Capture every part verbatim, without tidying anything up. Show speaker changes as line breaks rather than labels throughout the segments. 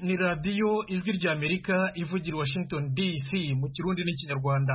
ni radiyo ijwi ry'Amerika ivugira Washington D C mu Kirundi n'Ikinyarwanda.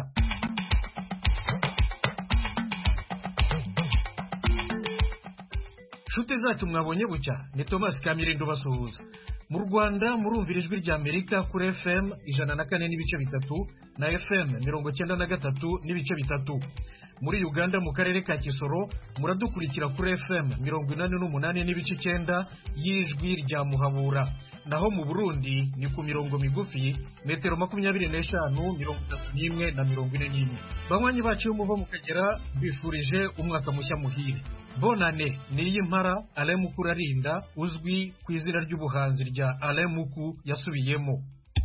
Nshuti zacu mwabonye bucya ni Thomas Kamirindo basuhuza. Mu Rwanda murumvira ijwi ry'Amerika kuri F M ijana na kane n'ibice bitatu na F M mirongo cyenda na gatatu n'ibice bitatu. Muri Uganda mu karere ka Kisoro muradukurikira kuri F M mirongo inani n'umunani n'ibice icyenda y'ijwi rya Muhabura. Naho mu Burundi ni ku mirongo migufi metero makumyabiri n'eshanu mirongo itatu n'imwe na mirongo ine n'imwe. Banywanyi bacu muvo mukagera bifurije umwaka mushya muhire. Bonane niyi mpara Alain Mukuru arinda uzwi ku izina ry'ubuhanzi rya Alain Muku yasubiyemo.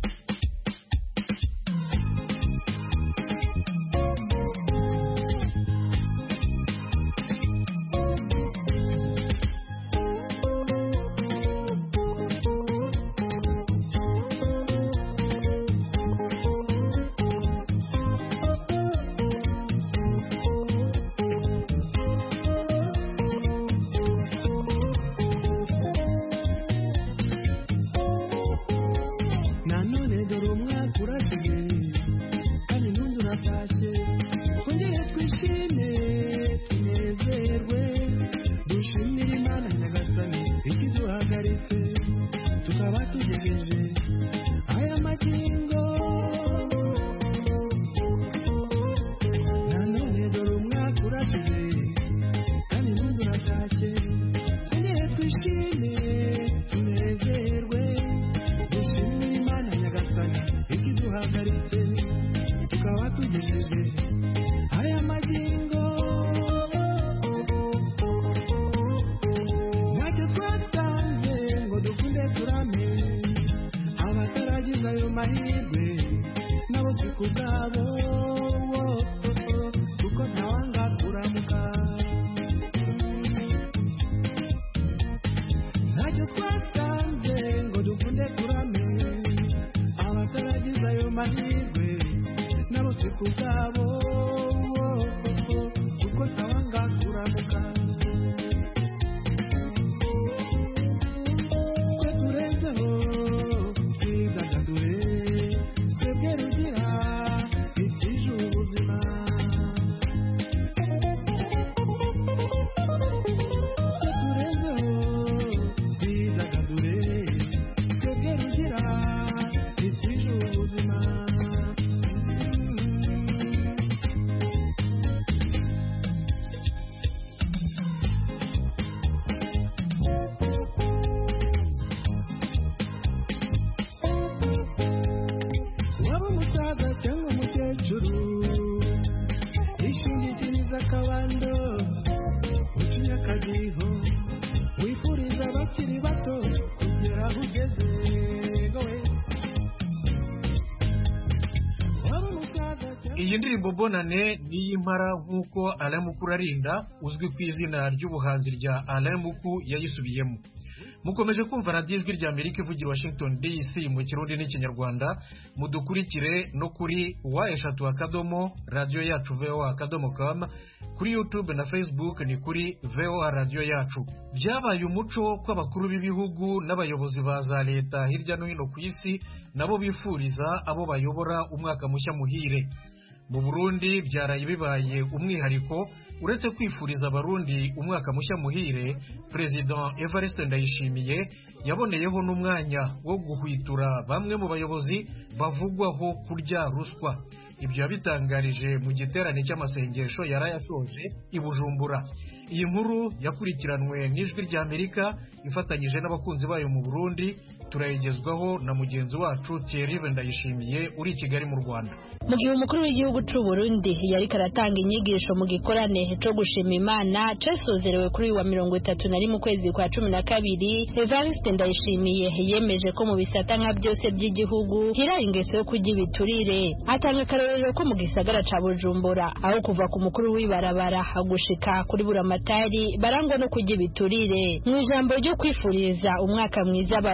Iyi ndirimbo Bonane niyi mpara nkuko Alain Mukuru arinda uzwi ku izina ry'ubuhanzi rya Alain Muku yayisubiyemo. Mukomeje kumva radiyo ijwi ry'Amerika ivugira Washington D C mu Kirundi n'Ikinyarwanda. Mudukurikire no kuri wa eshatu akadomo radio yacu V O A akadomo com, kuri YouTube na Facebook ni kuri V O A radio yacu. Byabaye umuco ko abakuru b'ibihugu n'abayobozi ba za leta hirya no hino ku isi nabo bifuriza abo bayobora umwaka mushya muhire. Mu Burundi byaraye bibaye umwihariko uretse kwifuriza abarundi umwaka mushya muhire. President Evariste Ndayishimiye yaboneyeho n'umwanya wo guhwitura bamwe mu bayobozi bavugwaho kurya ruswa. Ibyo yabitangarije mu giterane cy'amasengesho yarayashoje i Bujumbura. Iyi nkuru yakurikiranwe n'ijwi ry'Amerika ifatanyije n'abakunzi bayo mu Burundi. Turayigezwaho na mugenzi wacu Thierry Ndayishimiye uri i Kigali mu Rwanda.
Mu gihe umukuru w'igihugu cy'u Burundi yari karatanga inyigisho mu gikorane cyo gushima Imana cyasozerewe kuri wa mirongo itatu na rimwe kwezi kwa cumi na kabiri, Evariste Ndayishimiye yemeje ko mu bisata nka byose by'igihugu hira ingeso yo kujya ibiturire. Atanga akarorero ko mu gisagara ca Bujumbura aho kuva ku mukuru w'ibarabara gushika kuri buramatari barangwa no kujya ibiturire. Mu ijambo ryo kwifuriza umwaka mwiza abarundi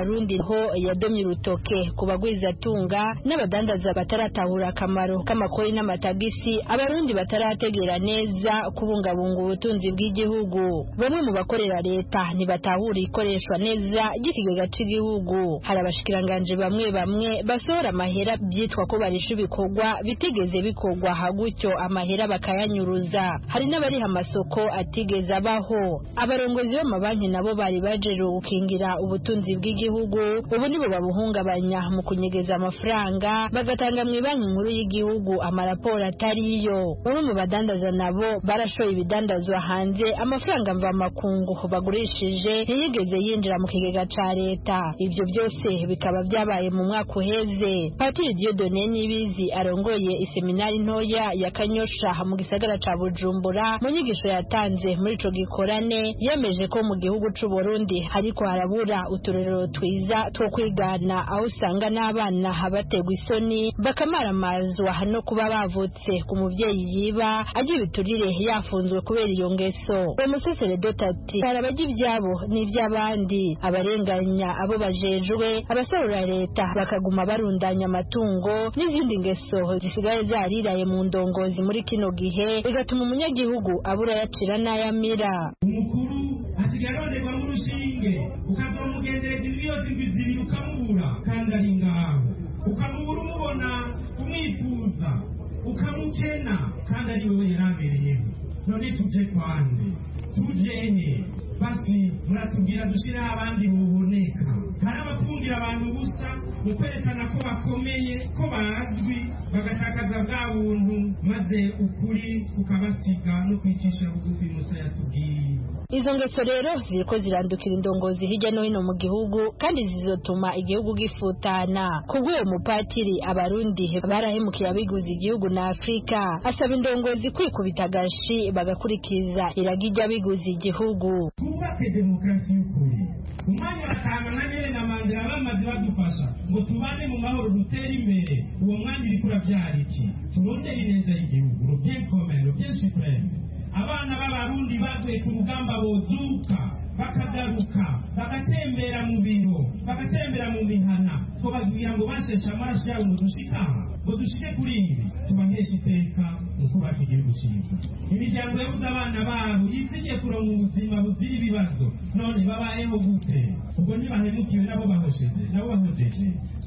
naho yadomye urutoke ku bagwizatunga n'abadandaza bataratahura akamaro k'amakori n'amatagisi abarundi batarategera neza kubungabunga ubutunzi bw'igihugu. Bamwe mu bakorera leta ntibatahura ikoreshwa neza ry'ikigega cy'igihugu. Hari abashikiranganje bamwe bamwe basohora amahera byitwa ko barisha ibikorwa bitegeze bikorwa hagutyo amahera bakayanyuruza. Hari n'abariha amasoko atigeze abaho. Abarongozi b'amabanki nabo bari bajeje gukingira ubutunzi bw'igihugu, ubu nibo babuhungabanya mu kunyegeza amafaranga bagatanga mu banki nkuru y'igihugu amaraporo atariyo. Bamwe mu badandaza nabo barashoye ibidandazwa hanze, amafaranga mva makungu bagurishije ntiyigeze yinjira mu kigega ca leta. Ibyo byose bikaba byabaye mu mwaka uheze. Patiri Dieudonné Nibizi arongoye iseminari ntoya ya Kanyosha mu gisagara ca Bujumbura mu nyigisho yatanze muri ico gikorane yemeje ko mu gihugu c'u Burundi hariko harabura uturerero twiza two kwigana, aho usanga n'abana bategwa isoni bakamaramazwa no kuba bavutse ku muvyeyi yiba agira ibiturire yafunzwe kubera iyo ngeso. Umusaseredoti ati hari abajya ibyabo n'iby'abandi, abarenganya abo bajejwe, abasarura leta bakaguma barundanya amatungo n'izindi ngeso zisigaye zariraye mu ndongozi muri kino gihe bigatuma umunyagihugu abura yacira n'ayamira.
Umukuru asigaye aronderwa n'urushinge ukazomugendereza ibiyozi zibiri ukamubura kandi ari ngaho, ukamubura umubona umwifuza ukamukena kandi ari wowe yarabereyeho. None tuje kwande tujehe basi muratubwira dushiraho abandi buboneka. Hari abakungira abantu busa mu kwerekana ko bakomeye ko bazwi bagatakaza bwa buntu maze ukuri ukabasiga no kwicisha bugufi Musa yatubwiye.
Izo ngeso rero ziriko zirandukira indongozi hirya no hino mu gihugu kandi zizotuma igihugu gifutana. Kubw'uwo mupatiri abarundi barahemukiye abiguze igihugu na Afrika, asaba indongozi kwikubita agashi bagakurikiza iragi ry'abiguze igihugu.
Twubake demokarasi y'ukuri. Umwanya batanga na nyene na Mandela bamaze badufasha ngo tubane mu mahoro dutere imbere. Uwo mwanya uri kuravyara iki? Turondere ineza y'igihugu, le bien commun, le bien suprême. Abana b'abarundi bavuye ku rugamba bozuka bakagaruka bagatembera mu biro bagatembera mu mihana twababwira ngo bashesha amaraso yabo ngo dushikama ngo dushike kuri ibi tubahesha iteka ukubaka igihugu cyiza. Imiryango yabuze abana babo yizigiye kuronka ubuzima buzira ibibazo, none babayeho gute? Ubwo ntibahemukiwe nabo bahosheje nabo bahojeje.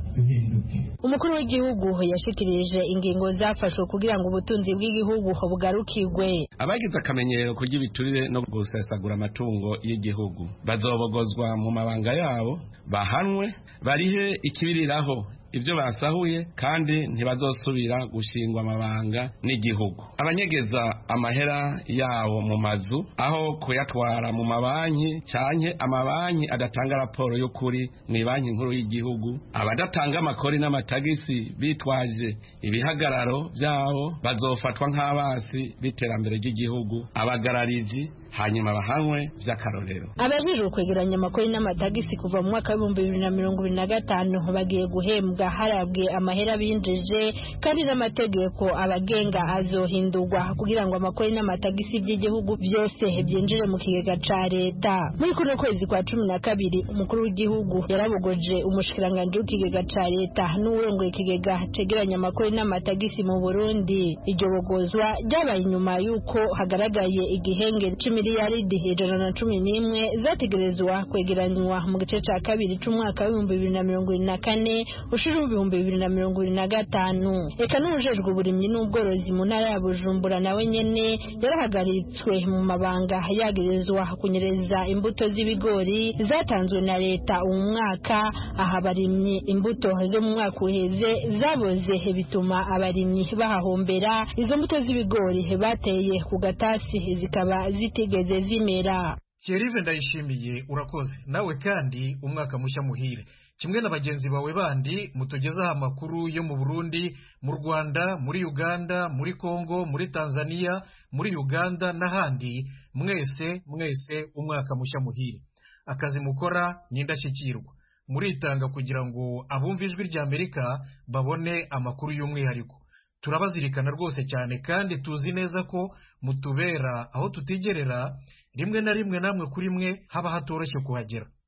Umukuru w'igihugu yashikirije ingingo zafashwe kugira ngo ubutunzi bw'igihugu bugarukirwe.
Abagize akamenyero kurya ibiturire no gusesagura amatungo y'igihugu bazobogozwa mu mabanga yabo, bahanwe, barihe ikibiriraho ivyo basahuye kandi ntibazosubira gushingwa amabanga n'igihugu. Abanyegeza amahera yawo mu mazu aho kuyatwara mu mabanki canke amabanki adatanga raporo y'ukuri mu banki nkuru y'igihugu, abadatanga amakori n'amatagisi bitwaje ibihagararo vyabo bazofatwa nk'abasi biterambere ry'igihugu, abagarariji hanyuma bahanwe vy'akarorero.
Abajejwe kwegeranya amakori n'amatagisi kuva mu mwaka w'ibihumbi bibiri na mirongo ibiri na gatanu bagiye guhembwa harabwe amahera binjije kandi n'amategeko abagenga azohindurwa kugira ngo amakori n'amatagisi by'igihugu byose byinjire mu kigega ca leta. Muri kuno kwezi kwa cumi na kabiri umukuru w'igihugu yarabogoje umushikiranganje w'ikigega ca leta n'uwurongoye ikigega cegeranya amakori n'amatagisi mu Burundi. Iryo bogozwa ryabaye inyuma y'uko hagaragaye igihenge c'imiliyaridi ijana na cumi n'imwe zategerezwa kwegeranywa mu gice ca kabiri c'umwaka w'ibihumbi bibiri na mirongo ibiri na kane ushira ibihumbi bibiri na mirongo ibiri na gatanu. Eka n'ubujejwe uburimyi n'ubworozi mu ntara ya Bujumbura nawe nyene yarahagaritswe mu mabanga yagerezwa kunyereza imbuto z'ibigori zatanzwe na leta uyu mwaka. Aha abarimyi imbuto zo mu mwaka uheze zaboze bituma abarimyi bahahombera. Izo mbuto z'ibigori bateye ku gatasi zikaba zitigeze zimera.
Thierry Ndayishimiye urakoze, nawe kandi umwaka mushya muhire. Kimwe na bagenzi bawe bandi mutugezaho amakuru yo mu Burundi, mu Rwanda, muri Uganda, muri Kongo, muri Tanzania, muri Uganda n'ahandi, mwese mwese umwaka mushya muhire. Akazi mukora ni indashyikirwa, muritanga kugira ngo abumva ijwi rya Amerika babone amakuru y'umwihariko. Turabazirikana rwose cyane kandi tuzi neza ko mutubera aho tutigerera, rimwe na rimwe namwe kuri mwe haba hatoroshye kuhagera.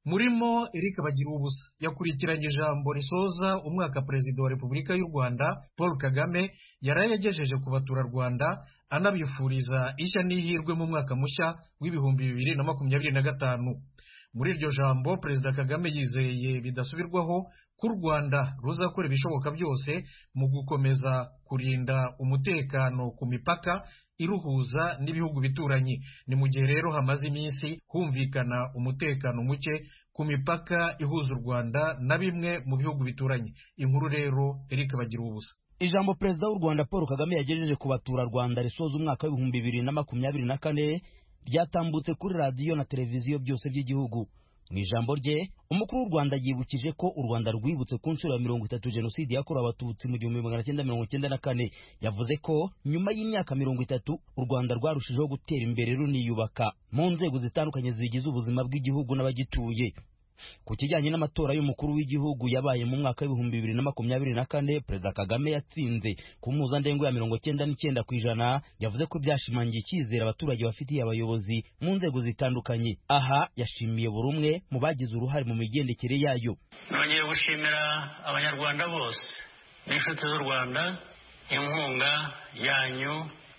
murimo Eric Bagiruwubusa yakurikiranye ijambo risoza umwaka Perezida wa Repubulika y'u Rwanda Paul Kagame yaraye yagejeje ku baturarwanda anabifuriza ishya n'ihirwe mu mwaka mushya w'ibihumbi bibiri na makumyabiri na gatanu. Muri iryo jambo Perezida Kagame yizeye bidasubirwaho ko u Rwanda ruzakora ibishoboka byose mu gukomeza kurinda umutekano ku mipaka iruhuza n'ibihugu bituranyi. Ni mu gihe rero hamaze iminsi humvikana umutekano muke ku mipaka ihuza u Rwanda na bimwe mu bihugu bituranye. Inkuru rero Eric Bagiruwubusa.
Ijambo Perezida w'u Rwanda Paul Kagame yagejeje ku baturarwanda risoza umwaka w'ibihumbi bibiri na makumyabiri na kane ryatambutse kuri radiyo na televiziyo byose by'igihugu. Mu ijambo rye umukuru w'u Rwanda yibukije ko u Rwanda rwibutse ku nshuro ya mirongo itatu jenoside yakorewe abatutsi mu gihumbi magana cyenda mirongo cyenda na kane. Yavuze ko nyuma y'imyaka mirongo itatu u Rwanda rwarushijeho gutera imbere runiyubaka mu nzego zitandukanye zigize ubuzima bw'igihugu n'abagituye. Ku kijyanye n'amatora y'umukuru w'igihugu yabaye mu mwaka w'ibihumbi bibiri na makumyabiri na kane, Perezida Kagame yatsinze ku mpuzandengo ya mirongo cyenda n'icyenda ku ijana. Yavuze ko byashimangiye icyizere abaturage bafitiye abayobozi mu nzego zitandukanye. Aha yashimiye buri umwe mu bagize uruhare mu migendekere yayo.
Nongeye gushimira abanyarwanda bose n'inshuti z'u Rwanda inkunga yanyu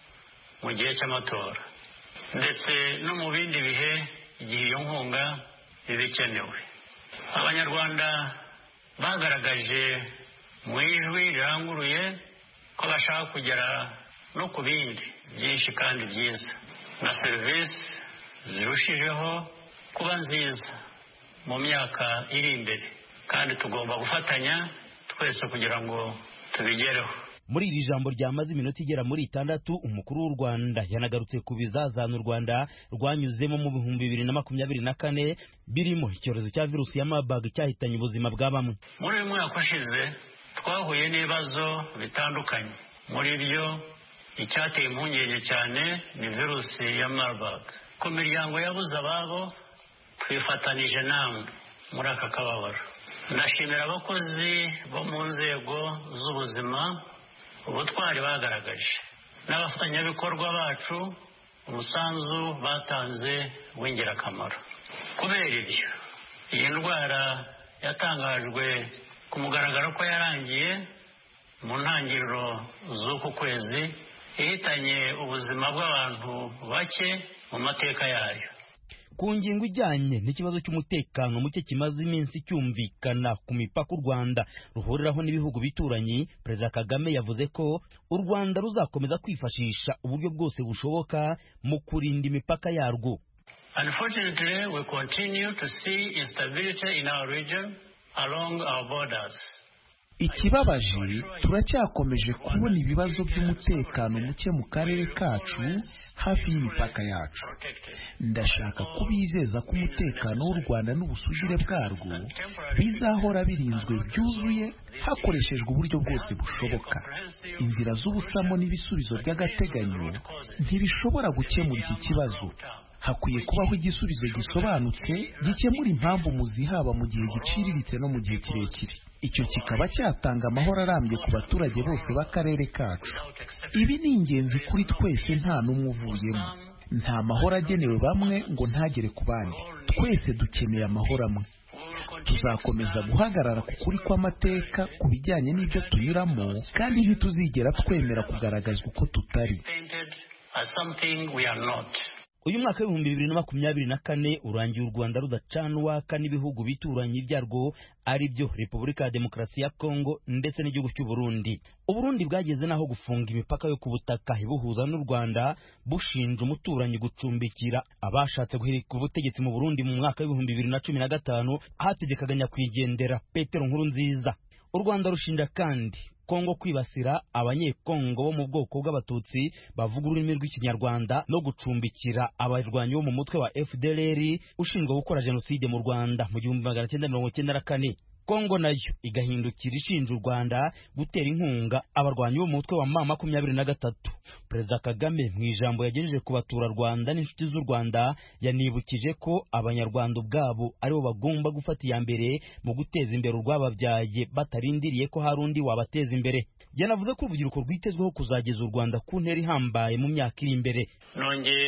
mu gihe cy'amatora ndetse no mu bindi bihe igihe iyo nkunga ibikenewe. Abanyarwanda bagaragaje mu ijwi riranguruye ko bashaka kugera no ku bindi byinshi kandi byiza na serivisi zirushijeho kuba nziza mu myaka iri imbere, kandi tugomba gufatanya twese kugira ngo tubigereho.
Muri iri jambo ryamaze iminota igera muri itandatu, umukuru w'u Rwanda yanagarutse ku bizazana u Rwanda rwanyuzemo mu bihumbi bibiri na makumyabiri na kane birimo icyorezo cya virusi ya Marburg cyahitanye ubuzima bwa bamwe.
Muri uyu mwaka ushize twahuye n'ibibazo bitandukanye. Muri byo icyateye impungenge cyane ni virusi ya Marburg. Ku miryango yabuze ababo twifatanije namwe muri aka kababaro. Ndashimira abakozi bo mu nzego z'ubuzima ubutwari bagaragaje n'abafatanyabikorwa bacu umusanzu batanze w'ingirakamaro. Kubera ibyo iyi ndwara yatangajwe ku mugaragaro ko yarangiye mu ntangiriro z'uku kwezi, ihitanye ubuzima bw'abantu bake mu mateka yayo.
Ku ngingo ijyanye n'ikibazo cy'umutekano muke kimaze iminsi cyumvikana ku mipaka u Rwanda ruhuriraho n'ibihugu bituranyi, Perezida Kagame yavuze ko u Rwanda ruzakomeza kwifashisha uburyo bwose bushoboka mu kurinda imipaka yarwo.
Unfortunately, we continue to see instability in our region along our borders.
Ikibabaje turacyakomeje kubona ibibazo by'umutekano muke mu karere kacu hafi y'imipaka yacu. Ndashaka kubizeza ko umutekano w'u Rwanda n'ubusugire bwarwo bizahora birinzwe byuzuye hakoreshejwe uburyo bwose bushoboka. Inzira z'ubusamo n'ibisubizo by'agateganyo ntibishobora gukemura iki kibazo. Hakwiye kubaho igisubizo gisobanutse gikemura impamvu muzihaba mu gihe giciriritse no mu gihe kirekire. Icyo kikaba cyatanga amahoro arambye ku baturage bose b'akarere kacu. Ibi ni ingenzi kuri twese, nta n'umwe uvuyemo. Nta mahoro agenewe bamwe ngo ntagere ku bandi. Twese dukeneye amahoro amwe. Tuzakomeza guhagarara ku kuri kw'amateka ku bijyanye n'ibyo tunyuramo, kandi ntituzigera twemera kugaragazwa uko tutari.
Uyu mwaka w'ibihumbi bibiri na makumyabiri na kane urangiye u Rwanda rudacana uwaka n'ibihugu bituranye byarwo ari byo Repubulika ya Demokarasi ya Kongo ndetse n'igihugu cy'u Burundi. U Burundi bwageze naho gufunga imipaka yo ku butaka ibuhuza n'u Rwanda, bushinja umuturanyi gucumbikira abashatse guhirika ubutegetsi mu Burundi mu mwaka w'ibihumbi bibiri na cumi na gatanu hategekaga nyakwigendera Petero Nkurunziza. U Rwanda rushinja kandi Kongo kwibasira abanyekongo bo mu bwoko bw'abatutsi bavuga ururimi rw'ikinyarwanda no gucumbikira abarwanyi bo mu mutwe wa F D L R ushinzwe gukora jenoside mu Rwanda mu gihumbi magana cyenda mirongo cyenda na kane. Kongo nayo igahindukira ishinja u Rwanda gutera inkunga abarwanyi bo mu mutwe wa M makumyabiri na gatatu. Perezida Kagame mu ijambo yagejeje ku baturarwanda n'inshuti z'u Rwanda yanibukije ko abanyarwanda ubwabo aribo bagomba gufata iya mbere mu guteza imbere urwababyaye batarindiriye ko hari undi wabateza imbere. Yanavuze ko urubyiruko rwitezweho kuzageza u Rwanda ku ntera ihambaye mu myaka iri imbere.
Nongeye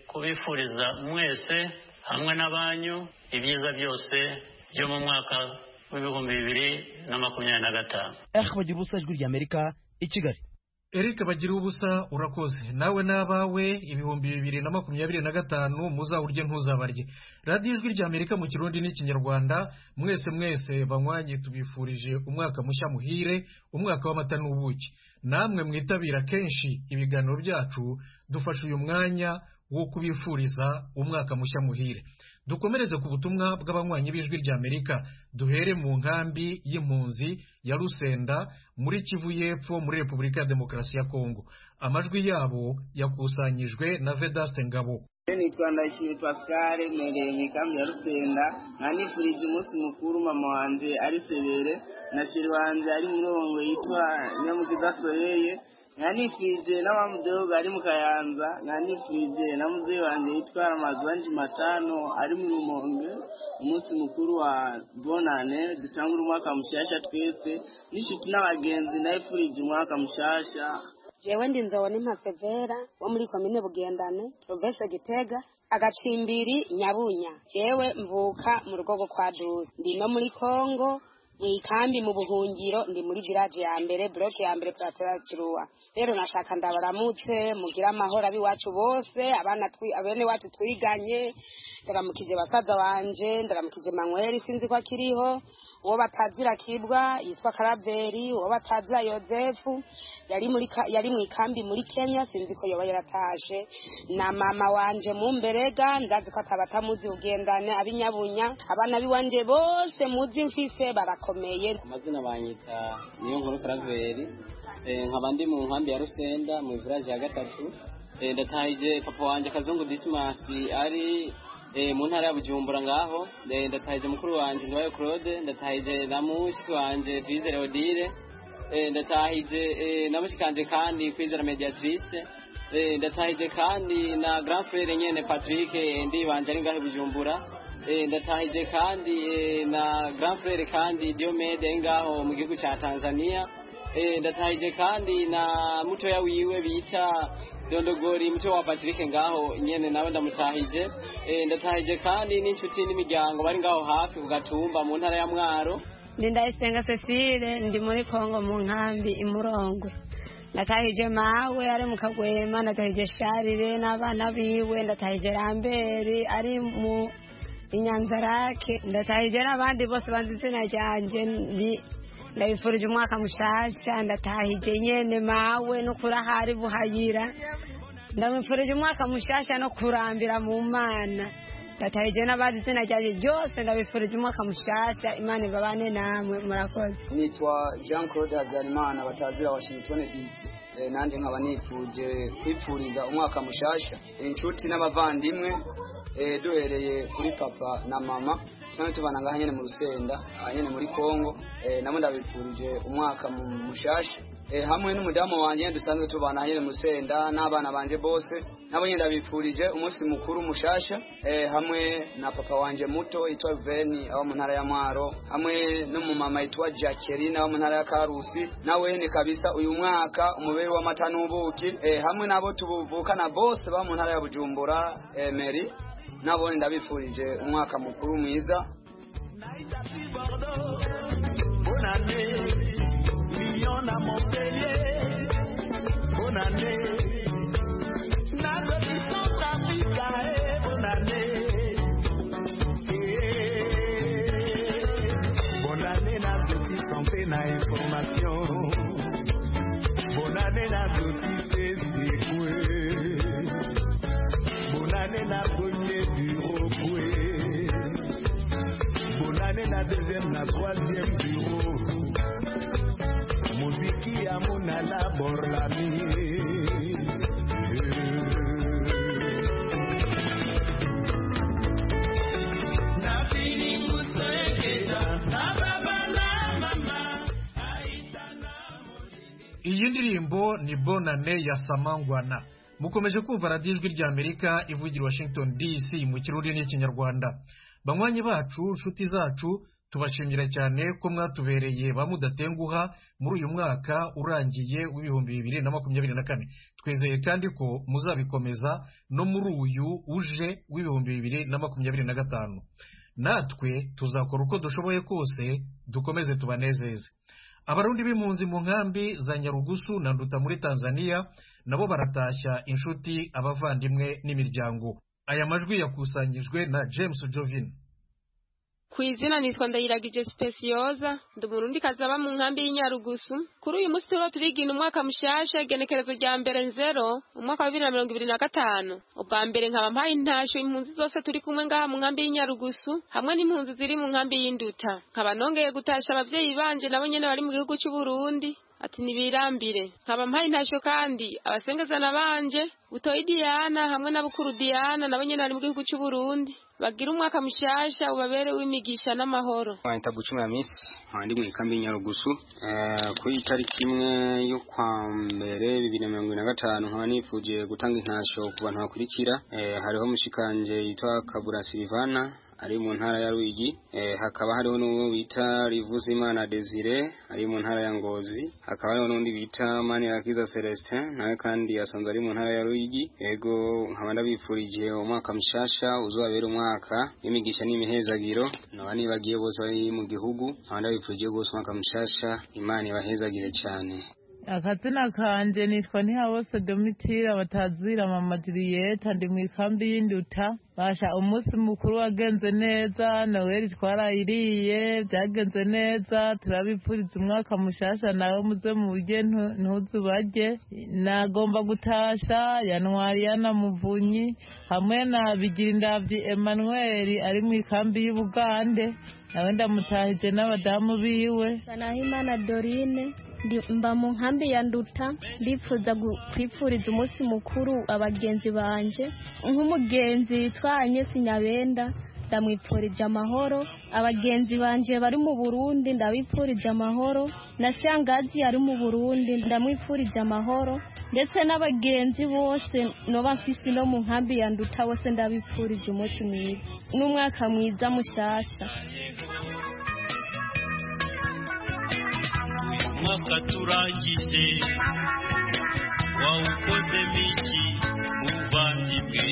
kubifuriza mwese hamwe n'abanyu ibyiza byose byo mu mwaka w'ibihumbi bibiri na makumyabiri na gatanu.
eh bagira ubusa ijwi ry'Amerika i Kigali.
Eric bagira ubusa urakoze, nawe n'abawe ibihumbi bibiri na makumyabiri na gatanu muzawurye ntuzabarye. Radio ijwi ry'Amerika mu Kirundi n'Ikinyarwanda, mwese mwese banywanye tubifurije umwaka mushya muhire, umwaka w'amata n'ubuki. Namwe mwitabira kenshi ibiganiro byacu, dufashe uyu mwanya wo kubifuriza umwaka mushya muhire. Dukomereze ku butumwa bw'abanywanyi b'ijwi ry'Amerika, duhere mu nkambi y'impunzi ya Rusenda muri Kivu y'Epfo muri Repubulika ya Demokarasi ya Kongo. Amajwi yabo yakusanyijwe na Vedaste Ngabo.
Nitwa Ndayishimiye Pascal mereye mu kambi ya Rusenda, nkanifurije umunsi mukuru mama wanje ari Sebere na shiri wanje ari Murongo yitwa Nyamugiza Soyeye, nkanifurije n'abamudoga ari mu Kayanza, nkanifurije na muzeyi wanje yitwa Ramazani Matano ari mu Rumonge. Umunsi mukuru wa bonane dutangura umwaka mushasha twese n'ishuti n'abagenzi, nayifurije umwaka mushasha.
Jewe ndi Nzobona Impasevera wo muri komine Bugendane, province Gitega, agacimbiri Nyabunya. Jewe mvuka mu rugo rwo kwa Duzi, ndi no muri Kongo ikambi mu buhungiro, ndi muri village ya mbere block ya mbere Platera Kiruwa. Rero nashaka ndabaramutse mugira amahoro abiwacu bose, abana twi abene wacu twiganye, ndaramukije basaza banje, ndaramukije Manweri sinzi kwa kiriho, uwo batazira Kibwa yitwa Karaveri, uwo batazira Yozefu yari muri yari mu ikambi muri Kenya sinzi ko yoba yaratashe, na mama wanje mu Mberega ndazi ko atabatamuzi Ugendane abinyabunya, abana biwanje bose muzi mfise barakomeye.
Amazina banyita niyo nkuru Karaveri, nkaba ndi mu nkambi ya Rusenda mu village ya gatatu. Ndatahije papa wanje Kazungu Dismas ari Eh mu ntara ya Bujumbura ngaho, ndatahije mukuru wanje Ndwayo Claude, ndatahije na mushi wanje Vizere Odile, eh ndatahije na mushikanje kandi Kwizera Mediatrice, eh ndatahije kandi na grand frère nyene Patrick ndi banje ari ngaho Bujumbura, eh ndatahije kandi na grand frère kandi Diomede ngaho mu gihugu ca Tanzania, eh ndatahije kandi na mutoya wiwe bita Dondogori mto wa Patrick ngaho nyene nawe ndamutahije. E, ndatahije kandi n'inshuti n'imiryango bari ngaho hafi ku Gatumba mu ntara ya Mwaro.
Ndi Ndayisenga Cecile ndi muri Kongo mu nkambi Imurongwe. Ndatahije mawe ari mu Kagwema, ndatahije Sharire n'abana biwe, ndatahije Ramberi ari mu Inyanzarake, ndatahije n'abandi bose banzizina ryanje ndi ndabifurije umwaka mushasha. Ndatahije nyene mawe no kurahari Buhayira, ndabifurije umwaka mushasha no kurambira mu Mana. Ndatahije n'abandi zina ryaje byose ndabifurije umwaka mushasha, Imana ibabane namwe murakoze.
Nitwa Jean Claude Habyarimana batazira Washington D C. E, nandi nkaba nifuje kwipfuriza umwaka mushasha inshuti n'abavandimwe, eh duhereye kuri papa na mama sano tubana ngaha nyene mu Rusenda nyene muri Kongo, eh namo ndabifurije umwaka mushasha, eh hamwe n'umudamu wanje dusanzwe tubana nyene mu Rusenda n'abana banje bose nabo nyene ndabifurije umunsi mukuru mushasha, eh hamwe na papa wanje muto yitwa Veni abo mu ntara ya Mwaro, hamwe no mu mama yitwa Jacqueline abo mu ntara ya Karusi, nawe ni kabisa uyu mwaka umubiri w'amata n'ubuki, eh hamwe nabo tubuvukana bose ba mu ntara ya Bujumbura, eh Meri nabo ndabifurije umwaka mukuru mwiza.
La deuxième, la troisième bureau. Muziki ya muna la borlami.
Iyi ndirimbo ni Bonane ya Samangwana. Mukomeje kumva Radio Ijwi ry'Amerika ivugira Washington D C mu Kirundi n'Ikinyarwanda. Banywanyi bacu, nshuti zacu, tubashimira cyane ko mwatubereye ba mudatenguha muri uyu mwaka urangiye w'ibihumbi bibiri na makumyabiri na kane. Twizeye kandi ko muzabikomeza no muri uyu uje w'ibihumbi bibiri na makumyabiri na gatanu. Natwe tuzakora uko dushoboye kose dukomeze tubanezeze. Abarundi b'impunzi mu nkambi za Nyarugusu na Nduta muri Tanzania nabo baratashya inshuti, abavandimwe n'imiryango. Aya majwi yakusanyijwe na James Jovin.
Kwizina nitwa Ndayiragije Specioza, ndi Burundi kazaba mu nkambi y'Inyarugusu. Kuri uyu musi tuba turigina umwaka mushasha, igenekerezo rya mbere nzero umwaka wa bibiri na mirongo ibiri na gatanu. Ubwa mbere nkaba mpaye intasho impunzi zose turi kumwe ngaha mu nkambi y'Inyarugusu hamwe n'impunzi ziri mu nkambi y'Induta. Nkaba nongeye gutasha abavyeyi banje nabo nyene bari mu gihugu cy'u Burundi, ati nibirambire. Nkaba mpaye intasho kandi abasengezana banje Butoyi Diana hamwe na Bukuru Diana nabo nyene bari mu gihugu cy'u Burundi. Bagira umwaka mushasha ubabere w'imigisha n'amahoro.
Wanta bucuma ya misi handi mu ikambi y'Inyarugusu eh ku itariki imwe yo kwa mbere bibiri na mirongo ine na gatanu nkaba nifuje gutanga intasho ku bantu bakurikira. Eh hariho mushikanje yitwa Kabura Silvana ari mu ntara ya Ruyigi, eh hakaba hariho n'uwo bita Rivuzimana Desire ari mu ntara ya Ngozi, hakaba hariho n'undi bita Manirakiza Celestin nawe kandi asanzwe ari mu ntara ya Ruyigi. Ego nkaba ndabifurije umwaka mushasha uzabera umwaka imigisha n'imihezagiro, nabani bagiye bose bari mu gihugu nkaba ndabifurije bose umwaka mushasha, Imana ibahezagire cyane.
Akazina kanje nitwa Ntihabose Domitira batazira Mama Julieta, ndi mu ikambi y'Induta. Basha umunsi mukuru wagenze neza, Noel twarayiriye byagenze neza, turabipfuriza umwaka mushasha nawe muze mu burye ntuzubaje. Nagomba gutasha Yanwari yana Muvunyi hamwe na Bigirindavyi Emmanuel ari mu ikambi y'Ubugande, nawe ndamutahije n'abadamu biwe.
Sanahimana Dorine mba mu nkambi ya Nduta, ndifuza kwipfuriza umunsi mukuru abagenzi banje. Nk'umugenzi yitwa Agnes Nyabenda ndamwipfurije amahoro. Abagenzi banje bari mu Burundi ndabipfurije amahoro, na Shangazi ari mu Burundi ndamwipfurije amahoro, ndetse n'abagenzi bose noba mfise no mu nkambi ya Nduta bose ndabipfurije umunsi mwiza n'umwaka mwiza mushasha.
Mwaka turangije wawukoze miki muvandimwe,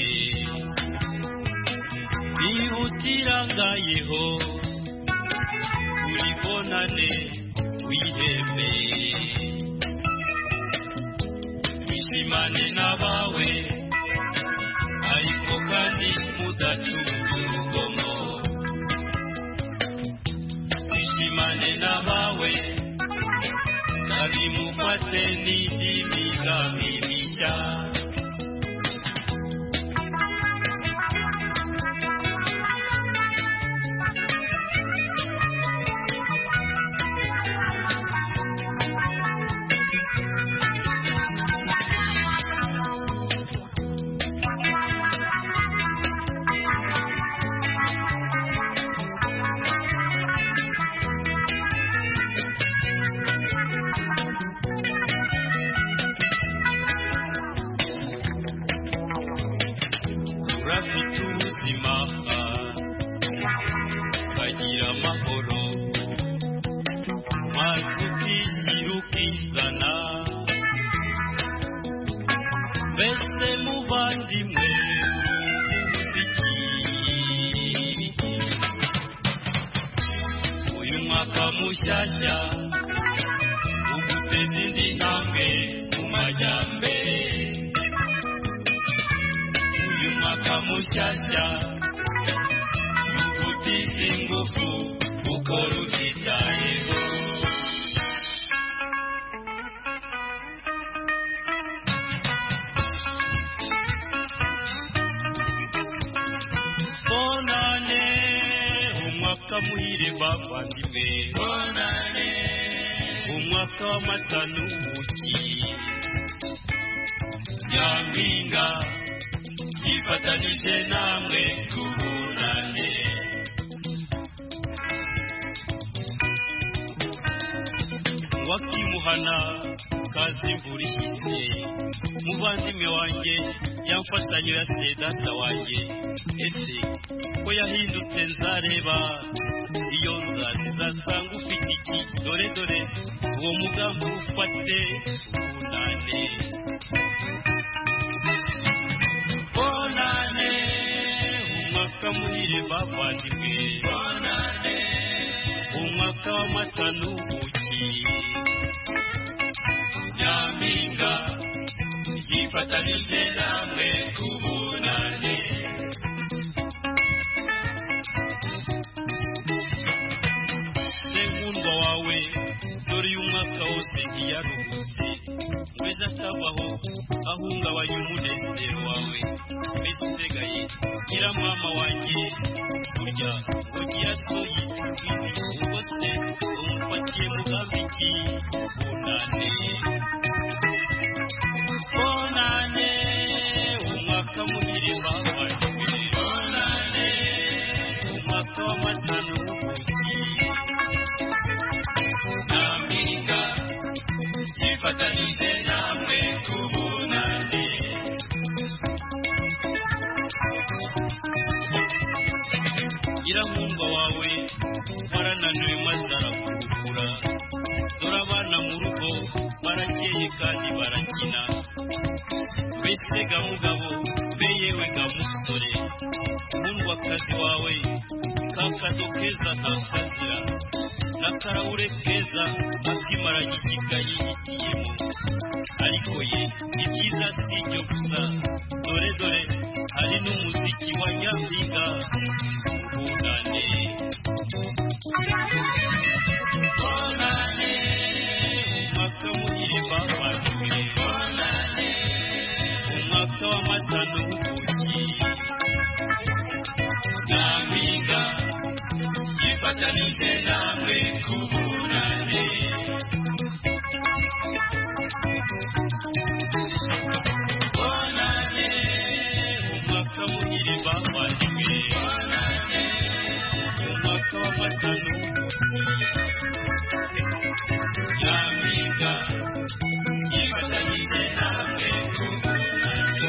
ihutirangayeho uribonane wiheme, wishimane n'abawe ariko kandi mudacunga urugomo, wishimane n'abawe abimufate n'imigambi mishya. Mushasha uguteza indi ntambwe mu majyambere, uyu mwaka mushasha ugutiza ingufu ukora ubyitayeho. Bonane umwaka muhire bavandimwe, bonane umwaka w'amata n'ubuki, Nyampinga yifatanije namwe tubunane. Wakimuhana kazi imvura ihise, muvandimwe wanjye yamfashanyo ya sedata wanjye, ese ko yahindutse nzareba iyo nzazi zasanga ufite iki dore dore uwo mugambi ufate unane bonane umwaka muhire bavandimwe bonane umwaka w'amata n'ubuki nyampinga yifatanije namwe ku bunane senkundwa wawe dore uyu mwaka wose ntiyaruhutse mbese atabaho ahungabanya umunezero wawe mbese usigaye gira mama wanjye kurya ugira soyi ubwo se umufatiye mugambi ki bunane bonane umwaka muhire bavandimwe bonane umwaka w'amata n'ubuki nyampinga yifatanije namwe ku bunane nyirankundwa wawe warananiwe maze arakuruhura dore abana mu rugo barakeye kandi barakina mbese ga mugabo be yewe ga musore nkundwakazi wawe kakazo keza ntakazira n'akarahure keza akimara gisigaye yitiyemo ariko ye ibyiza si ibyo gusa dore dore hari n'umuziki wa nyampinga bunane bonane umwaka muhire bavandimwe bonane umwaka w'amata n'ubuki nyampinga yifatanije namwe ku bunane bonane umwaka muhire bavandimwe bonane umwaka w'amata n'ubuki nyampinga yifatanije namwe ku bunane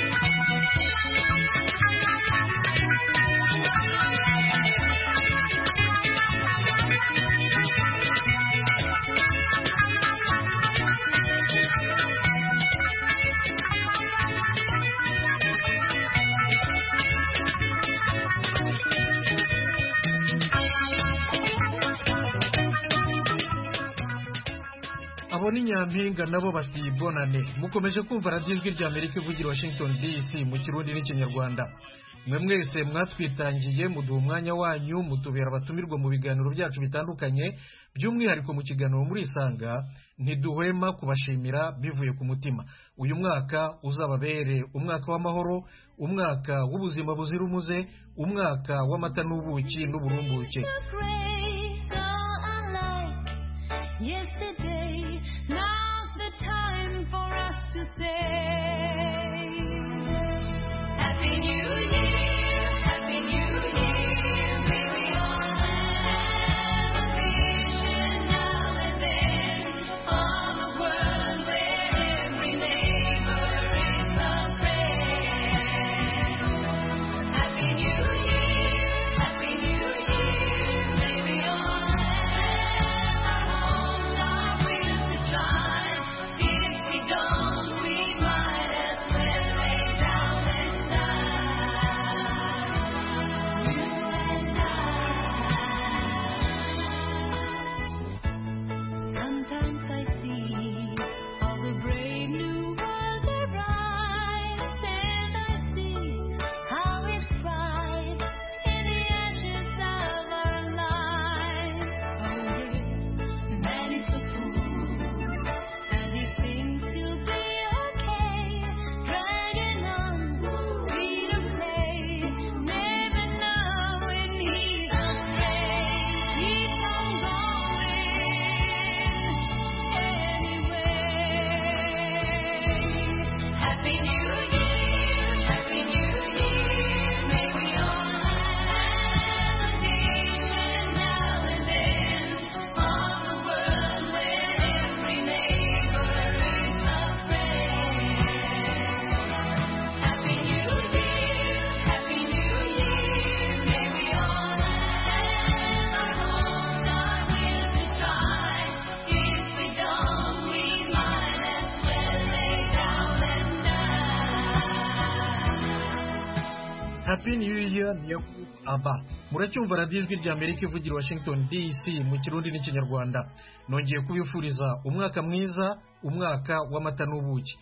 abo ni nyampinga nabo bafite bonane mukomeje kumva radiyo ijwi rya Amerika ivugira Washington D C mu kirundi n'ikinyarwanda mwe mwese mwatwitangiye muduha umwanya wanyu mutubera abatumirwa mu biganiro byacu bitandukanye by'umwihariko mu kiganiro muri Isanga ntiduhwema kubashimira bivuye ku mutima uyu mwaka uzababere umwaka w'amahoro umwaka w'ubuzima buzira umuze umwaka w'amata n'ubuki n'uburumbuke
Yesterday, now's the time for us to say Happy New Year, Happy New Year. May we all have a vision now and then of a world where every neighbor is a friend. Happy New Year, Happy New Year. May we all have our homes, our
happy new year niyo aba muracyumva radiyo ijwi rya Amerika ivugira Washington D C mu kirundi n'ikinyarwanda. Nongeye kubifuriza umwaka mwiza, umwaka w'amata n'ubuki.